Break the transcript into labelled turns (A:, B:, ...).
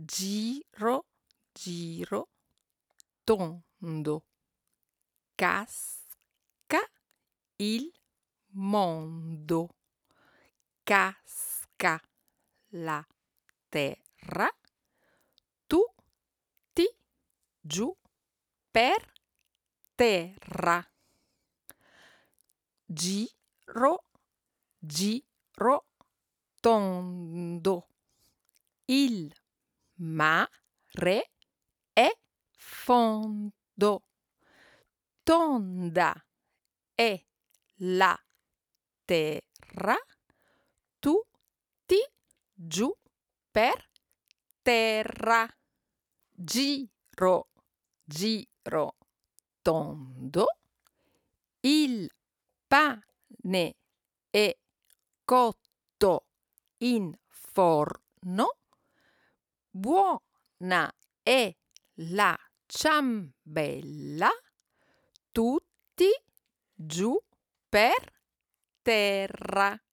A: giro, giro, tondo, casca il mondo, casca la terra, tutti giù per terra. Giro, giro, tondo, il mare è fondo, tonda è la terra, tutti giù per terra. Giro, giro, tondo, il pane è cotto in forno, buona è la ciambella, tutti giù per terra.